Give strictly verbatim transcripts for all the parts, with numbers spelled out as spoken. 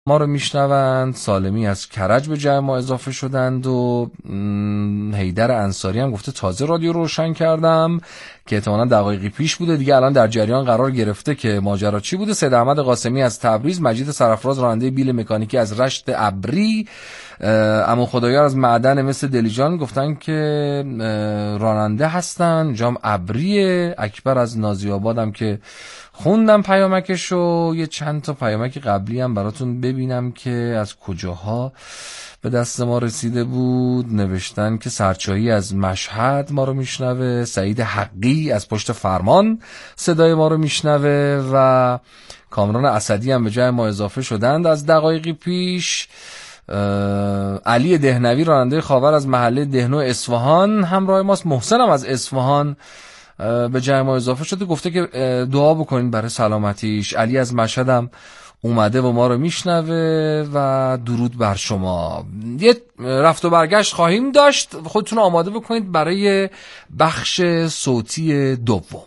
ما رو میشنوند. سالمی از کرج به جمع ما اضافه شدند و حیدر انصاری هم گفته تازه رادیو روشن کردم که احتمالاً دقایقی پیش بوده دیگه، الان در جریان قرار گرفته که ماجرا چی بوده. سید احمد قاسمی از تبریز، مجید سرفراز راننده بیل مکانیکی از رشت ابری، عمو خدایار از معدن مثل دلیجان گفتن که راننده هستن، جام ابریه. اکبر از نازی آباد هم که خوندم پیامکشو، یه چند تا پیامک قبلی هم براتون ببینم که از کجاها به دست ما رسیده بود. نوشتن که سرچایی از مشهد ما رو میشنوه، سعید حقی از پشت فرمان صدای ما رو میشنوه و کامران اسدی هم به جای ما اضافه شدند از دقایقی پیش. علی دهنوی راننده خاور از محله دهنو اصفهان همراه ماست. محسن هم از اصفهان به جای ما اضافه شده، گفته که دعا بکنید برای سلامتیش. علی از مشهد هم اومده و ما رو میشنوه و درود بر شما. یه رفت و برگشت خواهیم داشت، خودتون آماده بکنید برای بخش صوتی دوم.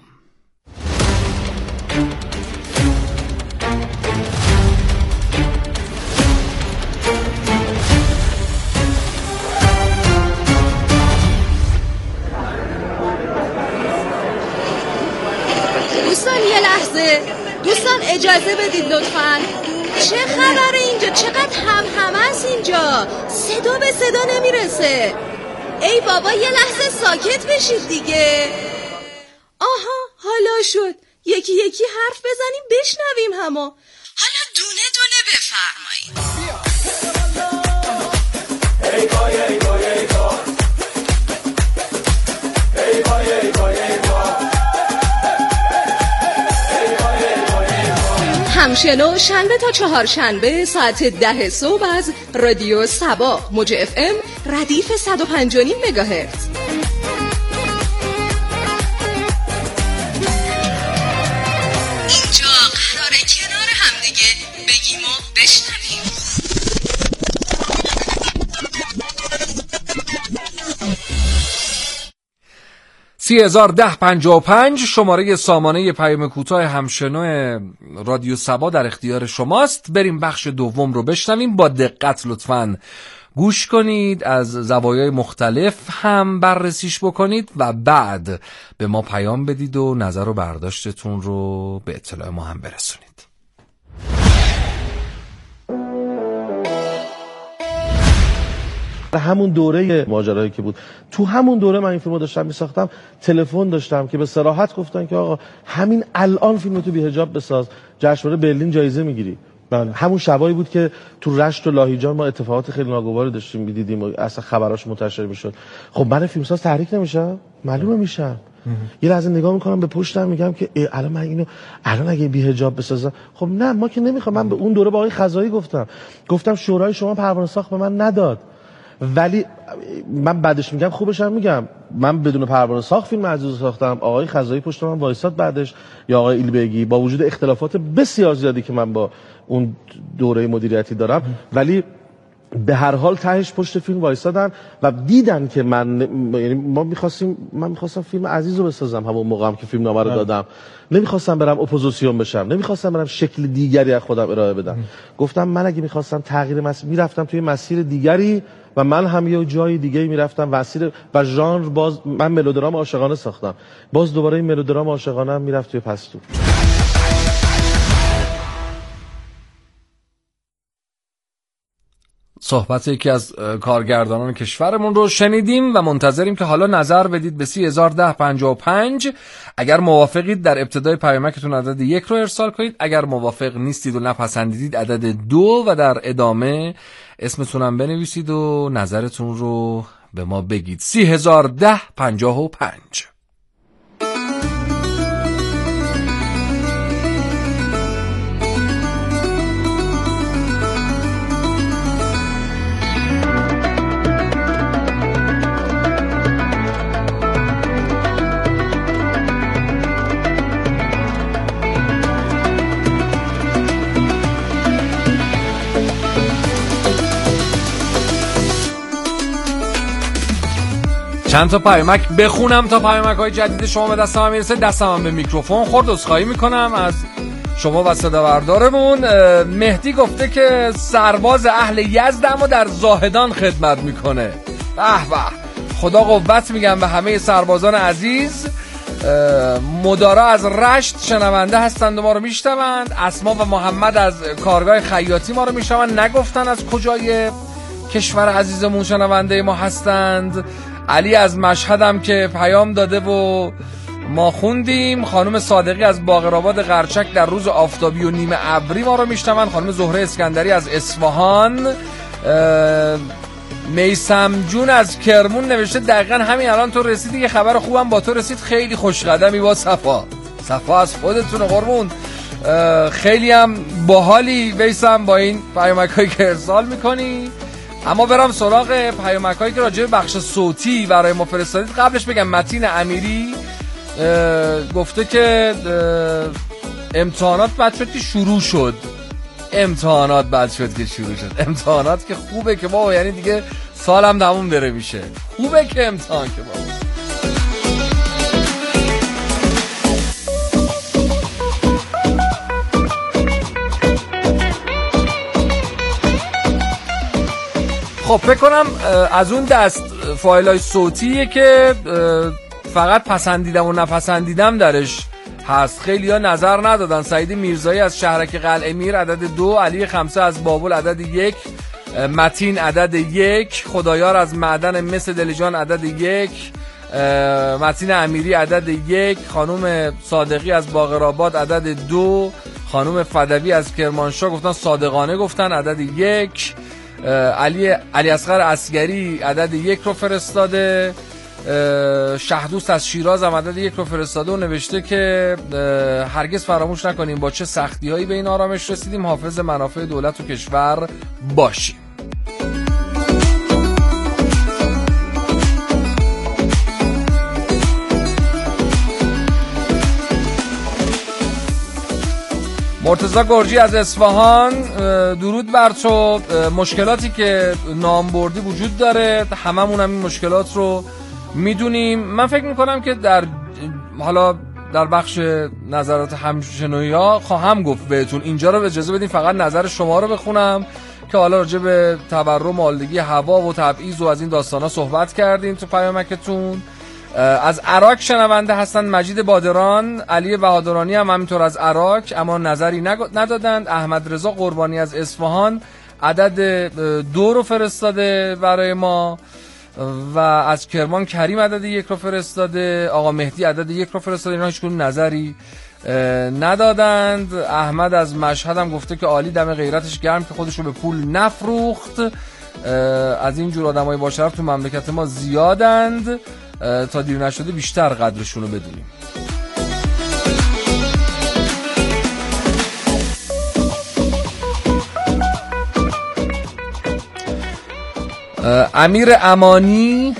دوستان یه لحظه، دوستان اجازه بدید لطفاً. چه خبره اینجا؟ چقدر هم همه است اینجا؟ صدا به صدا نمیرسه. ای بابا یه لحظه ساکت بشید دیگه. آها حالا شد، یکی یکی حرف بزنیم بشنویم همو. حالا دونه دونه بفرمایید. ای بای ای بای ای بای ای بای ای بای ای بای همشنو شنبه تا چهارشنبه ساعت ده صبح از رادیو صبا موج اف ام ردیف صد و پنج و نیم مگاهرتز. اینجا قراره کنار همدیگه بگیم و بشنویم. سی هزار ده پنجاه و پنج شماره سامانه پیام کوتاه همشنو رادیو صبا در اختیار شماست. بریم بخش دوم رو بشنویم. با دقت لطفاً گوش کنید، از زوایای مختلف هم بررسیش بکنید و بعد به ما پیام بدید و نظر و برداشتتون رو به اطلاع ما هم برسونید. همون دوره ماجرایی که بود، تو همون دوره من این فیلمو داشتم میساختم، تلفن داشتم که به صراحت گفتن که آقا همین الان فیلمو تو بی حجاب بساز، جشنواره برلین جایزه میگیری. من همون شبایی بود که تو رشت و لاهیجان ما اتفاقات خیلی ناگواری داشتیم میدیدیم و اصلا خبراش منتشر میشد. خب من فیلمساز تحریک نمیشم؟ معلومه میشم. یه لحظه نگاه میکنم به پشتم میگم که الان من اینو الان اگه بی حجاب بسازم، خب نه ما که نمیخوام. من به اون دوره با آقای خزایی گفتم گفتم شورای شما پروانه ساخت به من نداد، ولی من بعدش میگم خوبش هم میگم من بدون پروانه ساخت فیلم عزیزو ساختم. آقای خزایی پشت من وایساد بعدش، یا آقای ایلبگی، با وجود اختلافات بسیار زیادی که من با اون دوره مدیریتی دارم، ولی به هر حال تهش پشت فیلم وایسادن و دیدن که من، یعنی ما می‌خواستیم من می‌خواستم فیلم عزیزو بسازم همون موقع هم که فیلم نامه رو دادم. نمی‌خواستم برم اپوزیسیون بشم، نمی‌خواستم برم شکل دیگری از خودم ارائه بدم. گفتم من اگه می‌خواستم تغییر مسیر می‌رفتم توی مسیر دیگری و من هم یه جای دیگه می‌رفتم مسیر و ژانر. باز من ملودرام عاشقانه ساختم، باز دوباره این ملودرام عاشقانه هم می‌رفت توی پستو. صحبت یکی از کارگردانان کشورمون رو شنیدیم و منتظریم که حالا نظر بدید به سی هزار ده پنجاه و پنج. اگر موافقید در ابتدای پیامکتون عدد یک رو ارسال کنید، اگر موافق نیستید و نپسندیدید عدد دو و در ادامه اسمتونم بنویسید و نظرتون رو به ما بگید. سی هزار ده پنجاه و پنج. چند تا پیامک بخونم تا پیامک های جدید شما به دستم میرسه. دستم هم به میکروفون خورد، عذرخواهی میکنم از شما و صدابردارمون. مهدی گفته که سرباز اهل یزد اما در زاهدان خدمت میکنه. به به، خدا قوت میگم به همه سربازان عزیز. مدارا از رشت شنونده هستند و ما رو میشنوند. اسما و محمد از کارگاه خیاطی ما رو میشنوند، نگفتن از کجای کشور عزیزمون شنونده ما هستند. علی از مشهد هم که پیام داده و ما خوندیم. خانم صادقی از باقرآباد قرچک در روز آفتابی و نیمه ابری ما رو میشنوند. خانم زهره اسکندری از اصفهان. میسم جون از کرمون نوشته دقیقا همین الان تو رسیدی، یه خبر خوبم با تو رسید، خیلی خوش قدمی با صفا. صفا از خودتونه قربون، خیلی هم باحالی میسم با این پیامک‌هایی که ارسال میکنی. اما برام سراغ پیامک‌هایی که راجع به بخش صوتی برای ما فرستادید. قبلش بگم متین امیری گفته که امتحانات بعد شد که شروع شد. امتحانات بعد شد که شروع شد. امتحانات که خوبه که بابا، یعنی دیگه سالم تموم بره میشه. خوبه که امتحان که بابا. خب فکر کنم از اون دست فایلای صوتیه که فقط پسندیدم و نپسندیدم درش هست. خیلی ها نظر ندادن. سعید میرزایی از شهرک قلعه میر عدد دو، علی خمسه از بابل عدد یک، متین عدد یک، خدایار از معدن مس دلجان عدد یک، متین امیری عدد یک، خانم صادقی از باقرآباد عدد دو، خانم فدوی از کرمانشاه گفتن صادقانه گفتن عدد یک، علی علی اصغر عسگری عدد یک رو فرستاده، شهدوست از شیراز هم عدد یک رو فرستاده و نوشته که هرگز فراموش نکنیم با چه سختی هایی به این آرامش رسیدیم، حافظ منافع دولت و کشور باشیم. مرتضی گرجی از اصفهان، درود بر تو. مشکلاتی که نام بردی وجود داره، هممون هم این مشکلات رو میدونیم. من فکر میکنم که در حالا در بخش نظرات همشنوی ها خواهم گفت بهتون، اینجا رو اجازه بدین فقط نظر شما رو بخونم که حالا راجع به تورم، آلودگی هوا و تبعیض و از این داستانا صحبت کردیم تو پیامکتون. از عراق شنونده هستن مجید بادران، علی بهادرانی هم همینطور از عراق اما نظری ندادند. احمد رضا قربانی از اصفهان عدد دو رو فرستاده برای ما و از کرمان کریم عدد یک رو فرستاده. آقا مهدی عدد یک رو فرستاده. اینا هیچ کدوم نظری ندادند. احمد از مشهد هم گفته که عالی، دم غیرتش گرم که خودش رو به پول نفروخت. از این جور آدمای با شرف تو مملکت ما زیادند، تا دیر نشده بیشتر قدرشون رو بدونیم. امیر امانی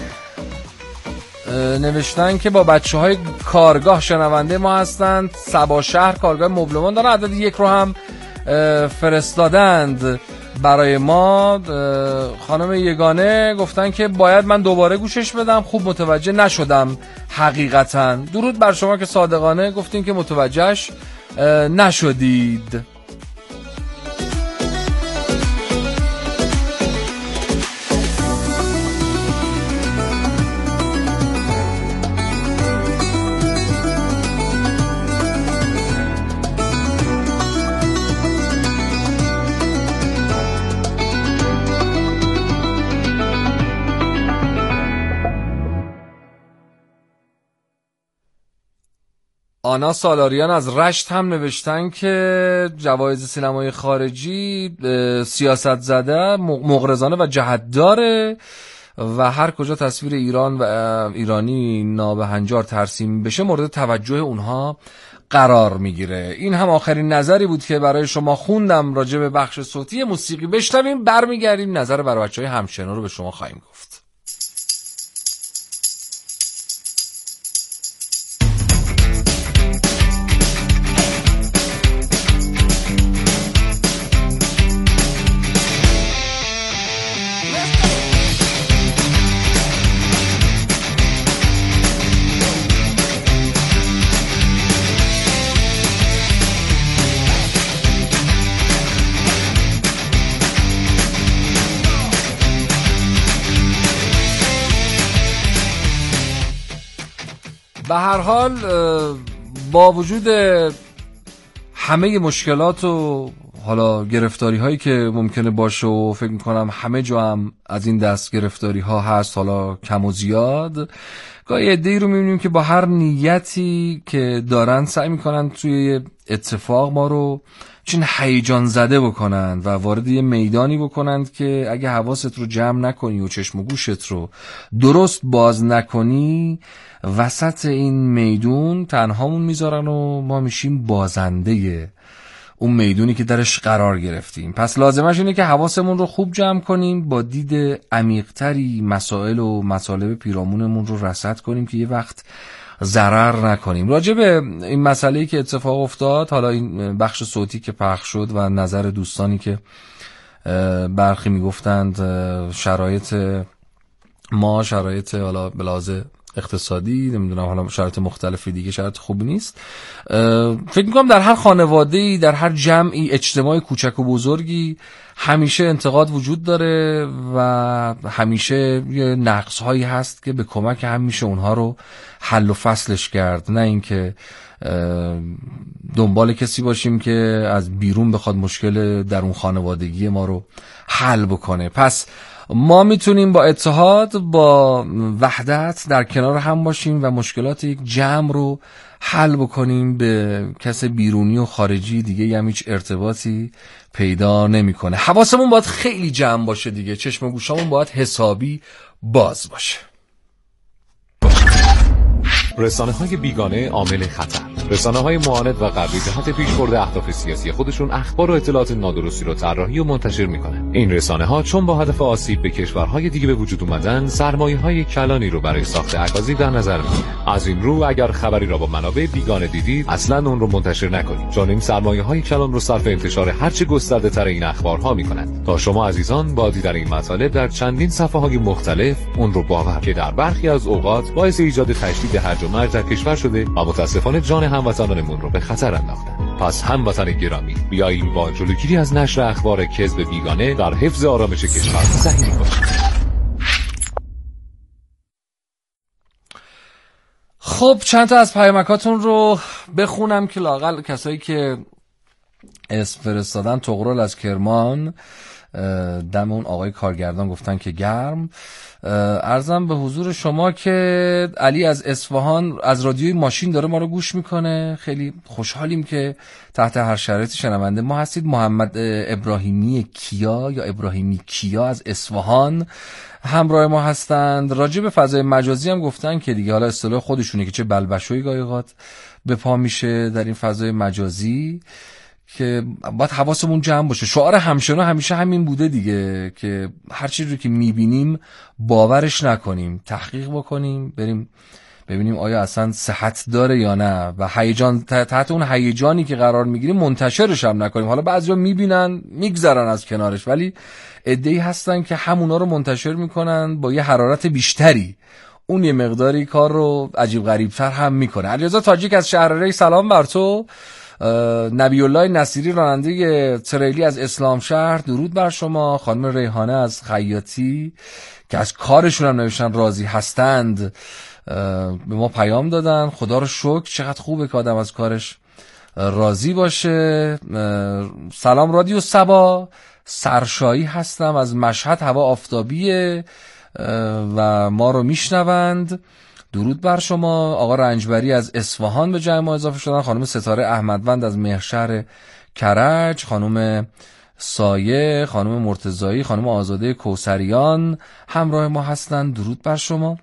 نوشتن که با بچه های کارگاه شنونده ما هستند، سبا شهر کارگاه مبلمان دارن، عدد یک رو هم فرستادند برای ما. خانم یگانه گفتن که باید من دوباره گوشش بدم، خوب متوجه نشدم حقیقتا. درود بر شما که صادقانه گفتین که متوجهش نشدید. آنا سالاریان از رشت هم نوشتن که جوایز سینمای خارجی سیاست زده، مغرضانه و جهت‌داره و هر کجا تصویر ایران و ایرانی نابهنجار ترسیم بشه مورد توجه اونها قرار میگیره. این هم آخرین نظری بود که برای شما خوندم راجع به بخش صوتی موسیقی. بشنویم برمیگردیم نظر برای بچهای همشنو رو به شما خواهیم گفت. به هر حال با وجود همه مشکلات و حالا گرفتاری هایی که ممکنه باشه و فکر میکنم همه جا هم از این دست گرفتاری ها هست، حالا کم و زیاد، گاهی عده‌ای رو میبینیم که با هر نیتی که دارن سعی میکنن توی اتفاق ما رو چین هیجان زده بکنند و وارد یه میدانی بکنند که اگه حواست رو جمع نکنی و چشم و گوشت رو درست باز نکنی، وسط این میدون تنهامون میذارن و ما میشیم بازنده اون میدونی که درش قرار گرفتیم. پس لازمش اینه که حواسمون رو خوب جمع کنیم، با دید عمیق‌تری مسائل و مطالب پیرامونمون رو رصد کنیم که یه وقت ضرر نکنیم. راجع به این مسئله‌ای که اتفاق افتاد، حالا این بخش صوتی که پخش شد و نظر دوستانی که برخی میگفتند شرایط ما شرایط حالا بلازه اقتصادی، نمیدونم حالا شرایط مختلفی دیگه شرایط خوبی نیست، فکر میکنم در هر خانواده‌ای، در هر جمعی اجتماعی کوچک و بزرگی همیشه انتقاد وجود داره و همیشه یه نقص‌هایی هست که به کمک هم میشه اونها رو حل و فصلش کرد، نه اینکه دنبال کسی باشیم که از بیرون بخواد مشکل در اون خانوادگی ما رو حل بکنه. پس ما میتونیم با اتحاد، با وحدت در کنار هم باشیم و مشکلات یک جمع رو حل بکنیم. به کس بیرونی و خارجی دیگه هم هیچ ارتباطی پیدا نمیکنه. حواسمون باید خیلی جمع باشه دیگه، چشم و گوشامون باید حسابی باز باشه. رسانه‌های بیگانه عامل خطر. رسانه‌های معاند و غربی جهت پیشبرد اهداف سیاسی خودشون اخبار و اطلاعات نادرستی رو طراحی و منتشر میکنن. این رسانه‌ها چون با هدف آسیب به کشورهای دیگه به وجود اومدن، سرمایه‌های کلانی رو برای ساخت اکاذیب در نظر میگیرن. از این رو اگر خبری را با منابع بیگانه دیدید، اصلاً اون رو منتشر نکنید، چون این سرمایه‌های کلان رو صرف انتشار هرچه گسترده‌تر این اخبارها میکنند تا شما عزیزان با دیدن این مطالب در چندین صفحه‌های مختلف اون رو باور که در برخی از اوقات باعث ایجاد تشدید هرج و مرج در کشور شده و متاسفانه جان هموطنانمون رو به خطر انداختن. پس هموطن گرامی، بیاییم با جلوگیری از نشر اخبار کذب بیگانه در حفظ آرامش کشور سهیم کنیم. خب چند تا از پیامکاتون رو بخونم که لااقل کسایی که اسم فرستادن. طغرل از کرمان، دم اون آقای کارگردان گفتن که گرم. عرضم به حضور شما که علی از اصفهان از رادیوی ماشین داره ما رو گوش میکنه. خیلی خوشحالیم که تحت هر شرایطی شنونده ما هستید. محمد ابراهیمی کیا یا ابراهیمی کیا از اصفهان همراه ما هستند. راجع به فضای مجازی هم گفتن که دیگه حالا اصطلاح خودشونه که چه بلبشوی گاهی اوقات به پا میشه در این فضای مجازی که باید حواسمون جمع باشه. شعار همشنو همیشه همین بوده دیگه که هر چیزی رو که میبینیم باورش نکنیم، تحقیق بکنیم، بریم ببینیم آیا اصلا صحت داره یا نه و هیجان تحت اون هیجانی که قرار میگیریم منتشرش هم نکنیم. حالا بعضیا میبینن میگذرن از کنارش، ولی عده‌ای هستن که همونا رو منتشر میکنن با یه حرارت بیشتری، اون یه مقداری کار رو عجیب غریب‌تر هم میکنه. علیرضا تاجیک از شهر ری، سلام بر تو. نبی الله نصیری راننده تریلی از اسلام شهر، درود بر شما. خانم ریحانه از خیاطی که از کارشون هم نوشتن راضی هستند به ما پیام دادن. خدا رو شکر، چقدر خوبه که آدم از کارش راضی باشه. سلام رادیو صبا، سرشایی هستم از مشهد، هوا آفتابیه و ما رو میشنوند. درود بر شما. آقا رنجبری از اصفهان به جمع ما اضافه شدن. خانم ستاره احمدوند از مهرشهر کرج، خانم سایه، خانم مرتضایی، خانم آزاده کوسریان همراه ما هستند. درود بر شما.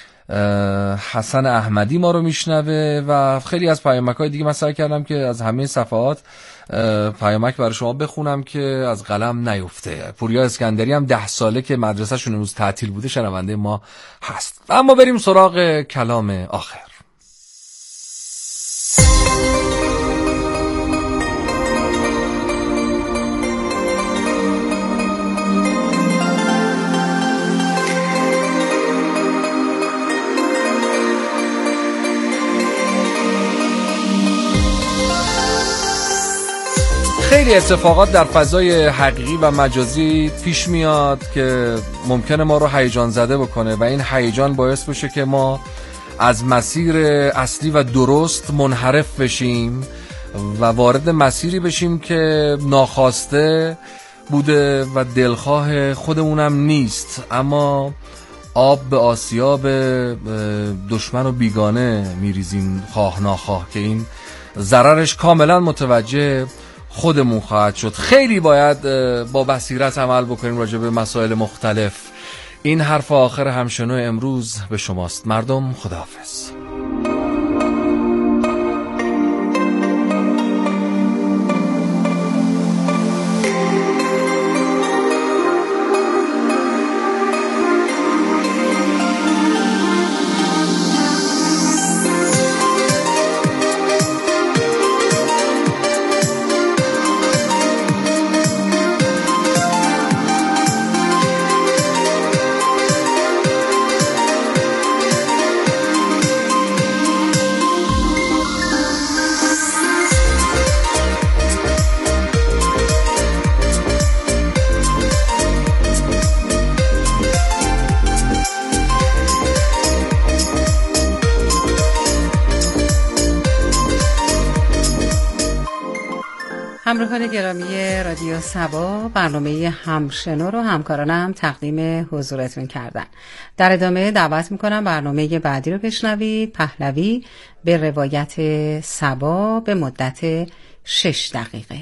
حسن احمدی ما رو میشنوه و خیلی از پیامک‌های دیگه. من سعی کردم که از همه صفحات پیامک برای شما بخونم که از قلم نیفته. پوریا اسکندری هم ده ساله که مدرسه‌شون امروز تعطیل بوده شنونده ما هست. اما بریم سراغ کلام آخر. خیلی اتفاقات در فضای حقیقی و مجازی پیش میاد که ممکنه ما رو هیجان زده بکنه و این هیجان باعث بشه که ما از مسیر اصلی و درست منحرف بشیم و وارد مسیری بشیم که ناخواسته بوده و دلخواه خودمونم نیست، اما آب به آسیاب دشمن و بیگانه میریزیم خواه ناخواه که این ضررش کاملا متوجه خودمون خواهد شد. خیلی باید با بصیرت عمل بکنیم راجع به مسائل مختلف. این حرف آخر همشنو امروز به شماست. مردم، خداحافظ. همراهان گرامی رادیو سبا، برنامه همشنو رو همکارانم تقدیم حضورتون کردن. در ادامه دعوت میکنم برنامه بعدی رو بشنوید. پهلوی به روایت سبا به مدت شش دقیقه.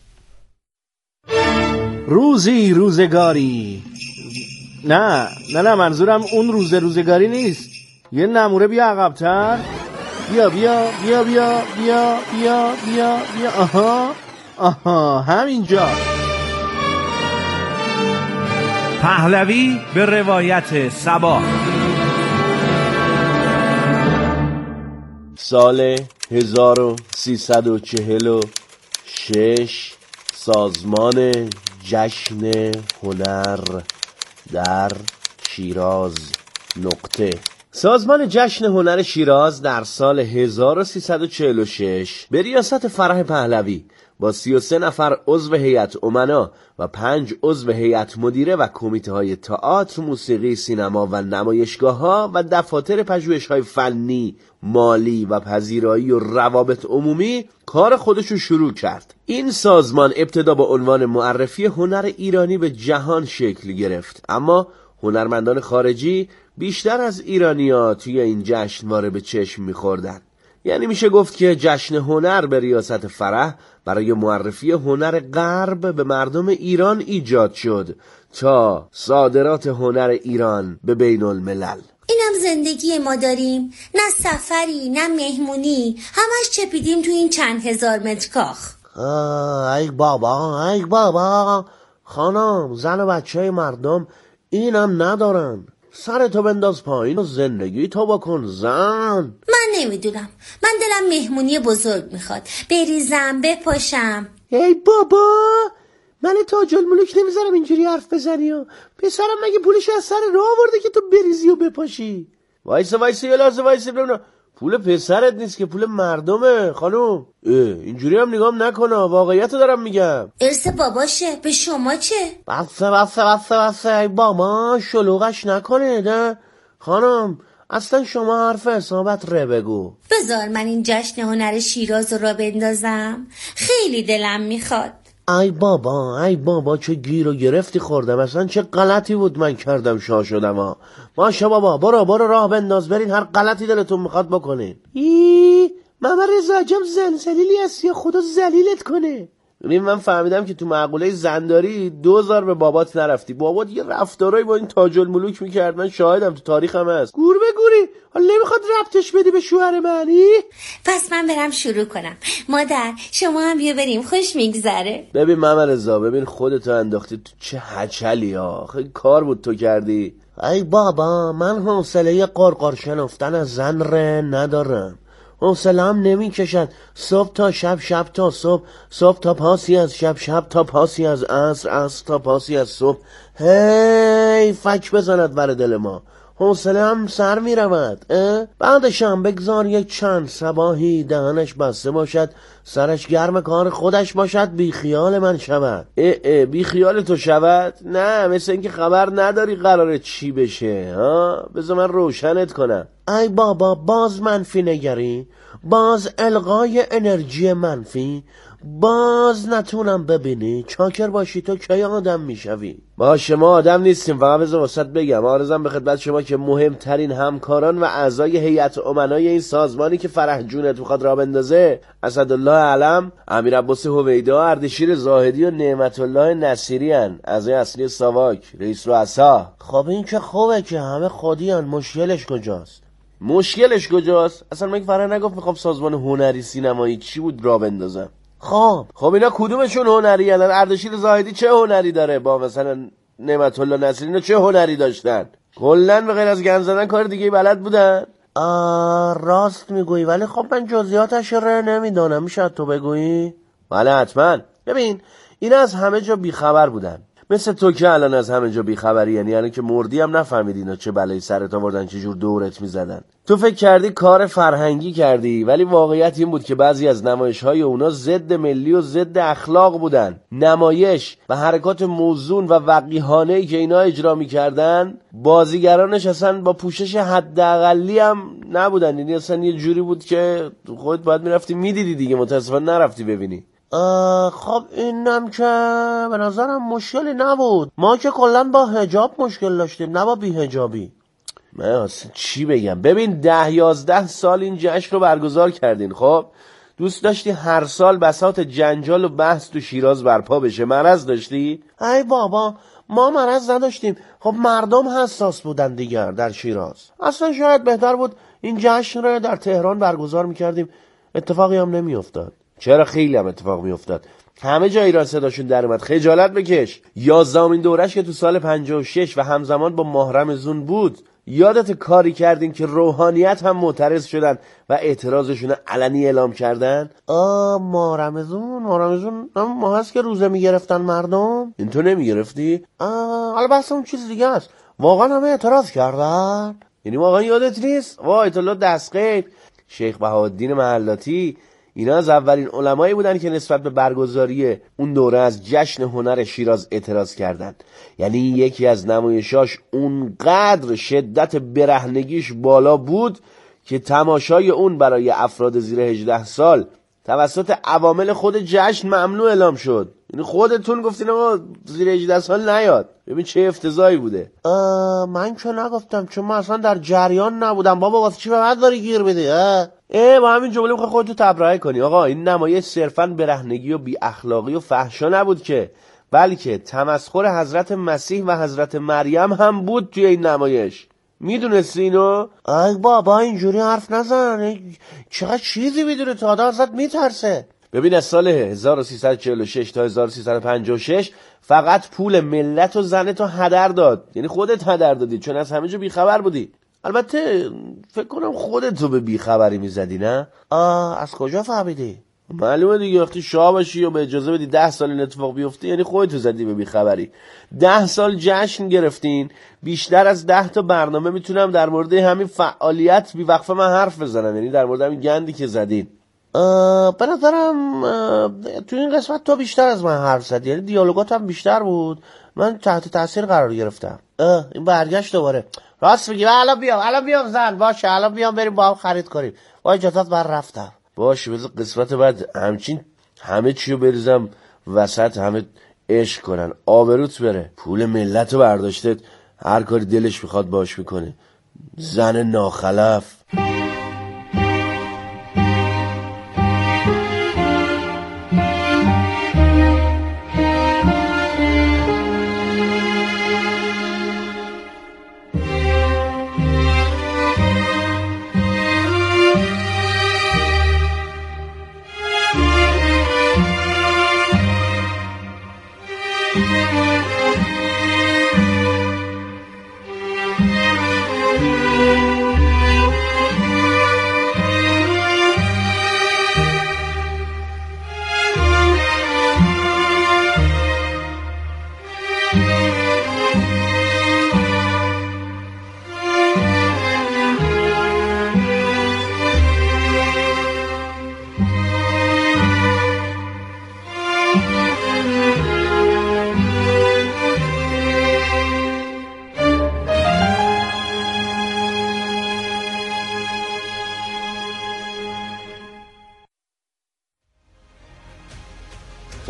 روزی روزگاری، نه نه نه منظورم اون روز روزگاری نیست. یه نموره بیا عقب‌تر. بیا بیا بیا بیا بیا بیا بیا بیا آها آها همینجا. پهلوی به روایت سبا. سال هزار و سیصد و چهل و شش سازمان جشن هنر در شیراز نقطه سازمان جشن هنر شیراز در سال هزار و سیصد و چهل و شش به ریاست فرح پهلوی با سی و سه نفر عضو هیئت امنا و پنج عضو هیئت مدیره و کمیته های تئاتر، موسیقی، سینما و نمایشگاه ها و دفاتر پژوهش های فنی، مالی و پذیرایی و روابط عمومی کار خودشو شروع کرد. این سازمان ابتدا با عنوان معرفی هنر ایرانی به جهان شکل گرفت، اما هنرمندان خارجی بیشتر از ایرانی‌ها توی این جشنواره به چشم می‌خوردن. یعنی میشه گفت که جشن هنر به ریاست فرح برای معرفی هنر غرب به مردم ایران ایجاد شد تا صادرات هنر ایران به بین الملل. اینم زندگی ما داریم، نه سفری نه مهمونی، همش چپیدیم تو این چند هزار متر کاخ. ای بابا ای بابا خانم، زن و بچه های مردم اینم ندارن. سرتو بنداز پایین و زندگی تو بکن زن. من نمیدونم، من دلم مهمونی بزرگ میخواد، بریزم بپاشم. ای بابا، من تاج الملوک نمیذارم اینجوری حرف بزنی و پسرم مگه پولش از سر راه آورده که تو بریزی و بپاشی؟ وایسا وایسا یه لحظه وایسا ببینم. پول پسرت نیست که پول مردمه خانوم. اینجوری هم نگام نکنه، واقعیت رو دارم میگم. ارث باباشه، به شما چه؟ بسه بسه بسه بسه ای بابا شلوغش نکنه ده خانم. اصلا شما حرف حسابت ره بگو. بذار من این جشن هنر شیراز رو را بندازم، خیلی دلم میخواد. ای بابا ای بابا چه گیر و گرفتی خوردم، اصلا چه غلطی بود من کردم شاه شدم ها. باشه بابا برو برو راه بنداز برین، هر غلطی دلتون میخواد بکنین. ای ماما رضا عجب زلزلیلی هستی، خدا ذلیلت کنه. ببین من فهمیدم که تو مقوله زنداری دوزار به بابات نرفتی. بابات یه رفتارایی با این تاج الملوک میکرد، من شاهدم، تو تاریخم هست. گور به گوری حالا نمیخواد ربطش بدی به شوهر منی؟ پس من برم شروع کنم. مادر شما هم بیا بریم، خوش میگذره. ببین ماما رضا، ببین خودتو انداختی تو چه هچلی ها، خیلی کار بود تو کردی. ای بابا من حوصله قرقر شنفتن از زن ره ندارم، حوصله‌ام نمیکشد. صبح تا شب، شب تا صبح، صبح تا پاسی از شب، شب تا پاسی از عصر، عصر تا پاسی از صبح. هی فک بزند بر دل ما، حوصله‌ام سر میرود. بعدشم بگذار یک چند صباحی دهنش بسته باشد، سرش گرم کار خودش باشد، بی خیال من شود. اه اه بی خیال تو شود؟ نه، مثل اینکه خبر نداری قراره چی بشه ها. بذار من روشنت کنم. ای بابا باز منفی نگری، باز القای انرژی منفی، باز نتونم ببینی. چاکر باشی تو کی آدم میشوی؟ باشه ما آدم نیستیم. فقط بذار واسط بگم عارضم به خدمت شما که مهمترین همکاران و اعضای هیئت امنای این سازمانی که فرح جونت میخواد راه بندازه اسدالله علم، امیر عباس هویدا، اردشیر زاهدی و نعمت الله نصیری ان، اعضای اصلی ساواک، رئیس رؤسا. خب این که خوبه که همه خودی ان. مشکلش کجاست؟ مشکلش کجاست؟ اصلا من فرح نگفت میخوام سازمان هنری سینمایی چی بود راه بندازم. خب خب اینا کدومشون هنری هستن؟ اردشیر زاهدی چه هنری داره با مثلا نعمت الله نصیری؟ اینا چه هنری داشتن؟ کلا به غیر از گند زدن کار دیگه بلد بودن؟ آه راست میگویی، ولی خب من جزئیاتش رو نمیدونم. میشه تو بگویی؟ بله حتما. ببین اینا از همه جا بیخبر بودن، مثل تو که الان از همه جا بیخبری. یعنی الان که مردی هم نفهمیدی اینا چه بلایی سرت آوردن، چه جور دورت میزدن. تو فکر کردی کار فرهنگی کردی، ولی واقعیت این بود که بعضی از نمایش‌های اونا ضد ملی و ضد اخلاق بودن. نمایش و حرکات موزون و وقیحانه‌ای که اینا اجرا می‌کردن، بازیگرانش اصلا با پوشش حداقلی هم نبودن. یعنی اصلا یه جوری بود که خودت باید می‌رفتی می‌دیدی دیگه، متأسفانه نرفتی ببینی. خب اینم که به نظرم مشکلی نبود. ما که کلا با حجاب مشکل داشتیم، نه با بی حجابی. من اصلا چی بگم؟ ببین ده یازده سال این جشن رو برگزار کردین. خب دوست داشتی هر سال بساط جنجال و بحث تو شیراز برپا بشه؟ مرض داشتی؟ ای بابا ما مرض نداشتیم. خب مردم حساس بودن دیگر در شیراز. اصلا شاید بهتر بود این جشن رو در تهران برگزار میکردیم، اتفاقی هم نمیافتاد. چرا؟ خیلی هم اتفاق میافتاد. همه جا ایران صداشون در اومد. خجالت بکش. یازدهمین دورش که تو سال پنجاه و شش و همزمان با ماه رمضون بود، یادت کاری کردین که روحانیت هم معترض شدن و اعتراضشون علنی اعلام کردن؟ آه ماه رمضون، ماه رمضون هم ماه هست که روزه میگرفتن مردم. این تو نمیگرفتی؟ آه حالا بحث اون چیز دیگه است. واقعا همه اعتراض کردن؟ یعنی واقعا یادت نیست؟ وای تو دستقیب. شیخ بهاءالدین محلاتی اینا از اولین علمایی بودن که نسبت به برگزاری اون دوره از جشن هنر شیراز اعتراض کردند. یعنی یکی از نمایشاش اونقدر شدت برهنگیش بالا بود که تماشای اون برای افراد زیر هجده سال توسط عوامل خود جشن ممنوع اعلام شد. یعنی خودتون گفتین آقا زیر هجده سال نیاد. ببین چه افتضاحی بوده. من که نگفتم، چون من اصلا در جریان نبودم. بابا واسه چی به من داری گیر بدی؟ اه اه با همین جمله میخوای خودتو تبرئه کنی. آقا این نمایش صرفاً برهنگی و بی اخلاقی و فحشا نبود که، بلکه تمسخر حضرت مسیح و حضرت مریم هم بود توی این نمایش. میدونستی اینو؟ ای بابا اینجوری حرف نزن. چقدر چیزی میدونه تو، آدم ازت میترسه. ببین از سال هزار و سیصد و چهل و شش تا هزار و سیصد و پنجاه و شش فقط پول ملت و زنتو هدر داد. یعنی خودت هدر دادی چون از همه جا بیخبر بودی. البته فکر کنم خودتو به بیخبری میزدی نه؟ آه از کجا فهمیدی؟ معلومه دیگه، وقتی شاه باشی و به اجازه بدی ده سال این اتفاق بیفته یعنی خودتو زدی به بیخبری. ده سال جشن گرفتین، بیشتر از ده تا برنامه میتونم در مورد همین فعالیت بی وقفه من حرف بزنم. یعنی در مورد همین گندی که زدین. به نظرم تو این قسمت تو بیشتر از من حرف زدی، یعنی دیالوگات هم بیشتر بود. من تحت تاثیر قرار گرفتم. اه این برگشت دوباره. راست میگی. الان بیام الان بیام زن باشه، الان بیام بریم با هم خرید کنیم. با اجازهت من رفتم. باشه بذار قسمت بعد همچین همه چیو بریزم وسط، همه عشق کنن، آبروت بره. پول ملت رو برداشته، هر کاری دلش میخواد باش میکنه. زن ناخلف.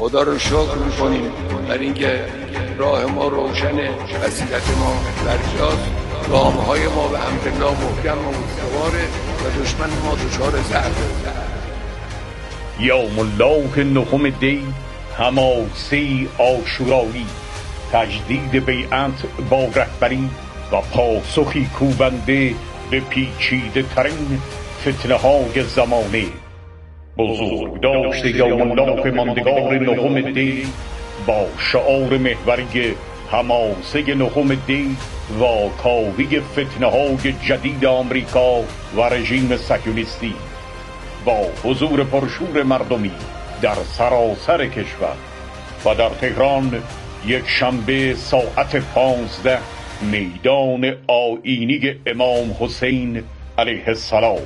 خدا رو شکر میکنیم در اینکه راه ما روشنه، وسیلت ما برجاست، گامهای ما به امرالله محکم و مستواره و دشمن ما دچار ضعف. یوم الله نهم دی حماسه عاشورایی، تجدید بیعت با رهبری و پاسخی کوبنده به پیچیده ترین فتنه های زمانه. بزرگ داشت یوم الله ماندگار نهم دی با شعار محوری حماسه نهم دی و کاوی فتنه های جدید آمریکا و رژیم صهیونیستی، با حضور پرشور مردمی در سراسر کشور و در تهران یک شنبه ساعت پانزده میدان آیینی امام حسین علیه السلام.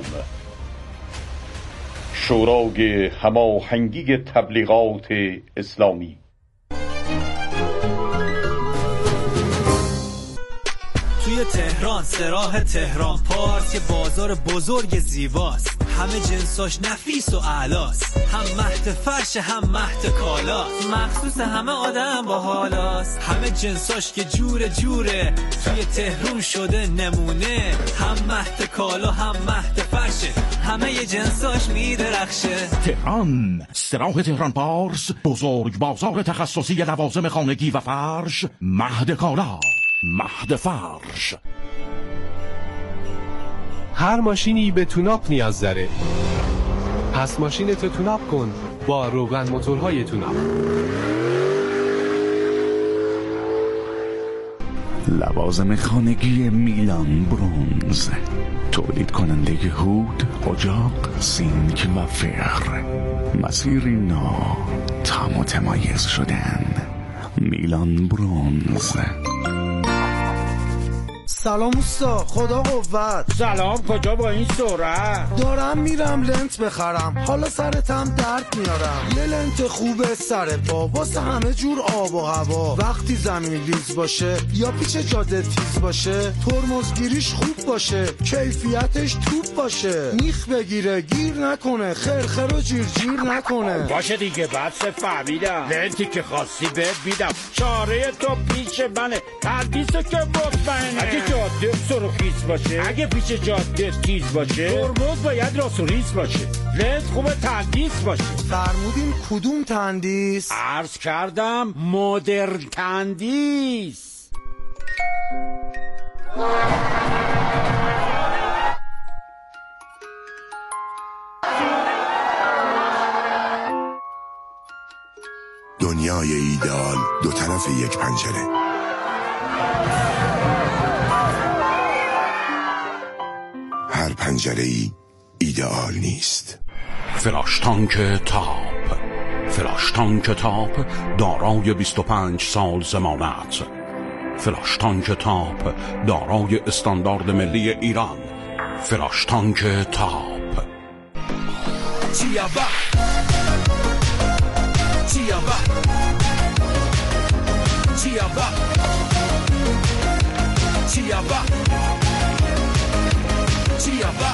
شورای هماهنگی تبلیغات اسلامی. توی تهران سراح تهران پارس یه بازار بزرگ زیباست، همه جنساش نفیس و اعلاست، هم مهد فرش هم مهد کالاست، مخصوص همه آدم با حالاست، همه جنساش که جور جوره توی تهران شده نمونه، هم مهد کالا هم مهد فرشه، همه ی جنساش میدرخشه. تهران سراح تهران پارس، بزرگ بازار تخصصی لوازم خانگی و فرش، مهد کالا، مهد فرش. هر ماشینی به توناپ نیاز داره، پس ماشینتو توناپ کن با روغن موتورهای توناپ. لوازم خانگی میلان برونز، تولید کننده هود، اجاق، سینک و فر. مسیری نو تا متمایز شدن. میلان برونز. سلام اوستا، خدا قوت. سلام، کجا با این سرعت؟ دارم میرم لنت بخرم، حالا سرتم درد میارم. یه لنت خوبه سر پا واسه همه جور آب و هوا، وقتی زمین لیز باشه یا پیچ جاده تیز باشه، ترمزگیریش خوب باشه، کیفیتش توپ باشه، میخ بگیره گیر نکنه، خرخر و جیر جیر نکنه. باشه دیگه، بس فهمیدم، لنتی که خواستی بهت بیدم، چاره تو پیش منه، تردیسه که مطمئنه. اگه جاده سرخیز باشه، اگه پیچ جاده تیز باشه، ترمز باید راست و ریز باشه، لنت خوبه تندیس باشه. فرمودین کدوم تندیس؟ عرض کردم مدرن تندیس. دنیای ایدئال دو طرف یک پنجره. هر پنجره‌ای ایدئال نیست. فلاش تانک تاپ. فلاش تانک تاپ دارای بیست و پنج سال ضمانت. فلاش تانک تاپ دارای استاندارد ملی ایران. فلاش تانک تاپ. چیابا چیابا چیابا چیابا چیابا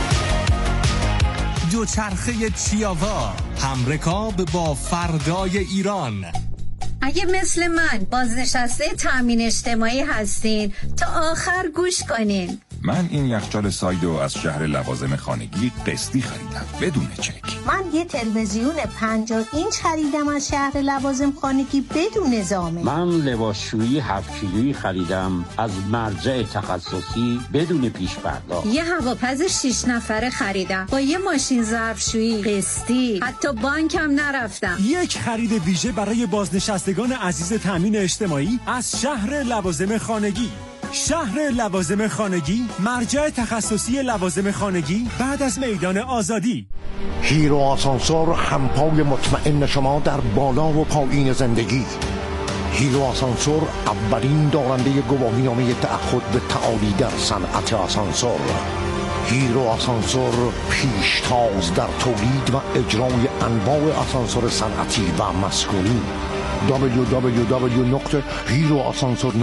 دوچرخه چیاوا، همرکاب با فردای ایران. اگه مثل من بازنشسته تامین اجتماعی هستین تا آخر گوش کنین. من این یخچال سایدو از شهر لوازم خانگی قسطی خریدم بدون چک. من یه تلویزیون پنجاه اینچ خریدم از شهر لوازم خانگی بدون زامن. من لباسشویی هفت کیلویی خریدم از مرجع تخصصی بدون پیش پرداخت. یه هواپز شش نفره خریدم با یه ماشین ظرفشویی قسطی، حتی بانکم نرفتم. یک خرید ویژه برای بازنشستگان عزیز تامین اجتماعی از شهر لوازم خانگی. شهر لوازم خانگی، مرجع تخصصی لوازم خانگی بعد از میدان آزادی. هیرو آسانسور، همپای مطمئن شما در بالا و پایین زندگی. هیرو آسانسور اولین دارنده گواهینامه تعهد به تعالی در صنعت آسانسور. هیرو آسانسور پیشتاز در تولید و اجرای انواع آسانسور صنعتی و مسکونی. دبلیو دبلیو دبلیو نقطه هیرو آسانسور